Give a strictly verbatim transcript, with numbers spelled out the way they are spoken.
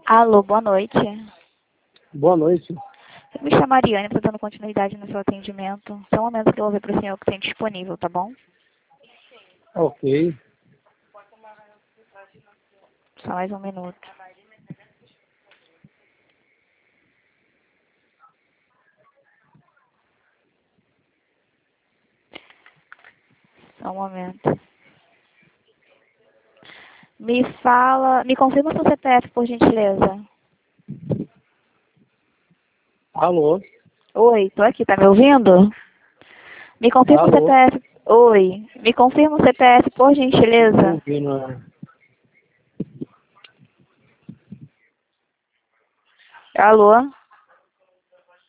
Alô, boa noite. Boa noite. Eu me chamo Ariane, estou dando continuidade no seu atendimento. Só um momento que eu vou ver para o senhor o que tem disponível, tá bom? Ok. Só mais um minuto. Só um momento. Me fala, me confirma seu C P F, por gentileza. Alô? Oi, tô aqui, tá me ouvindo? Me confirma o Alô? C P F. Oi, me confirma o C P F, por Estou gentileza. ouvindo. é. Alô?